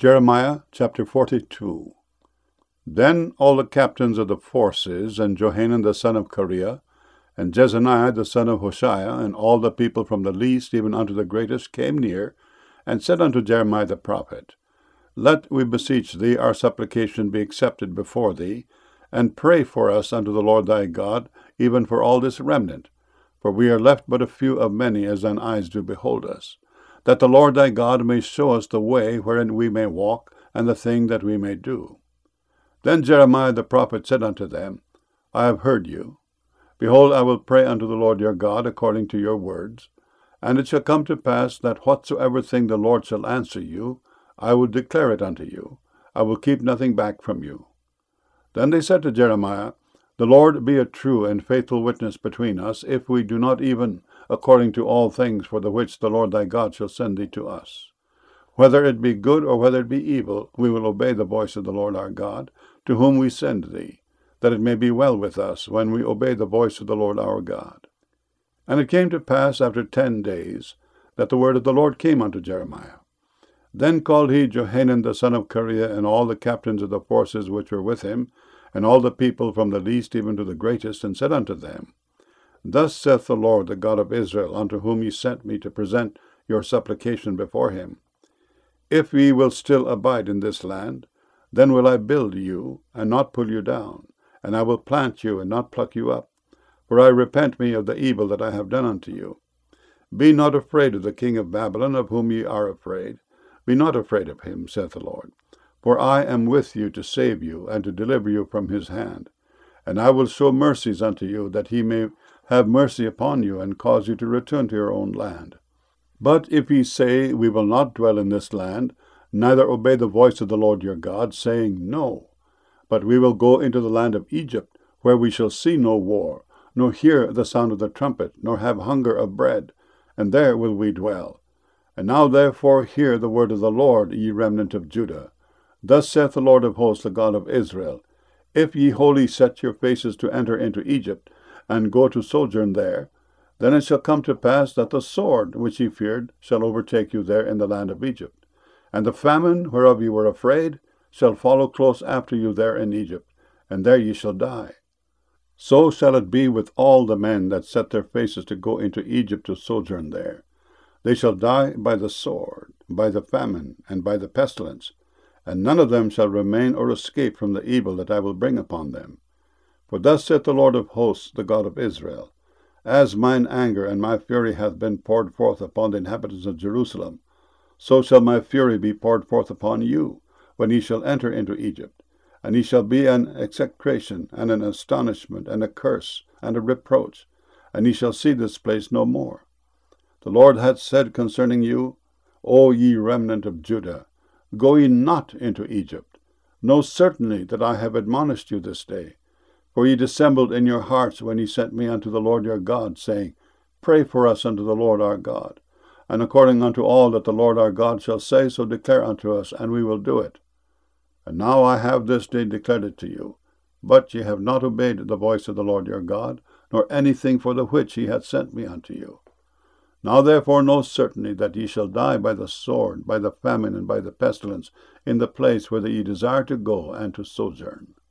Jeremiah chapter 42. Then all the captains of the forces, and Johanan the son of Kareah, and Jezaniah the son of Hoshea, and all the people from the least even unto the greatest, came near, and said unto Jeremiah the prophet, Let, we beseech thee, our supplication be accepted before thee, and pray for us unto the Lord thy God, even for all this remnant. For we are left but a few of many, as thine eyes do behold us, that the Lord thy God may show us the way wherein we may walk, and the thing that we may do. Then Jeremiah the prophet said unto them, I have heard you. Behold, I will pray unto the Lord your God according to your words. And it shall come to pass that whatsoever thing the Lord shall answer you, I will declare it unto you. I will keep nothing back from you. Then they said to Jeremiah, The Lord be a true and faithful witness between us, if we do not even according to all things for the which the Lord thy God shall send thee to us. Whether it be good or whether it be evil, we will obey the voice of the Lord our God, to whom we send thee, that it may be well with us when we obey the voice of the Lord our God. And it came to pass after 10 days that the word of the Lord came unto Jeremiah. Then called he Johanan the son of Kareah, and all the captains of the forces which were with him, and all the people from the least even to the greatest, and said unto them, Thus saith the Lord, the God of Israel, unto whom ye sent me to present your supplication before him, If ye will still abide in this land, then will I build you, and not pull you down, and I will plant you, and not pluck you up. For I repent me of the evil that I have done unto you. Be not afraid of the king of Babylon, of whom ye are afraid. Be not afraid of him, saith the Lord. For I am with you to save you, and to deliver you from his hand. And I will show mercies unto you, that he may have mercy upon you, and cause you to return to your own land. But if ye say, We will not dwell in this land, neither obey the voice of the Lord your God, saying, No, but we will go into the land of Egypt, where we shall see no war, nor hear the sound of the trumpet, nor have hunger of bread, and there will we dwell. And now therefore hear the word of the Lord, ye remnant of Judah. Thus saith the Lord of hosts, the God of Israel, If ye wholly set your faces to enter into Egypt, and go to sojourn there, then it shall come to pass that the sword which ye feared shall overtake you there in the land of Egypt. And the famine whereof ye were afraid shall follow close after you there in Egypt, and there ye shall die. So shall it be with all the men that set their faces to go into Egypt to sojourn there. They shall die by the sword, by the famine, and by the pestilence, and none of them shall remain or escape from the evil that I will bring upon them. For thus saith the Lord of hosts, the God of Israel, As mine anger and my fury hath been poured forth upon the inhabitants of Jerusalem, so shall my fury be poured forth upon you, when ye shall enter into Egypt. And ye shall be an execration, and an astonishment, and a curse, and a reproach, and ye shall see this place no more. The Lord hath said concerning you, O ye remnant of Judah, go ye not into Egypt. Know certainly that I have admonished you this day. For ye dissembled in your hearts when ye sent me unto the Lord your God, saying, Pray for us unto the Lord our God. And according unto all that the Lord our God shall say, so declare unto us, and we will do it. And now I have this day declared it to you. But ye have not obeyed the voice of the Lord your God, nor anything for the which he hath sent me unto you. Now therefore know certainly that ye shall die by the sword, by the famine, and by the pestilence, in the place whither ye desire to go and to sojourn.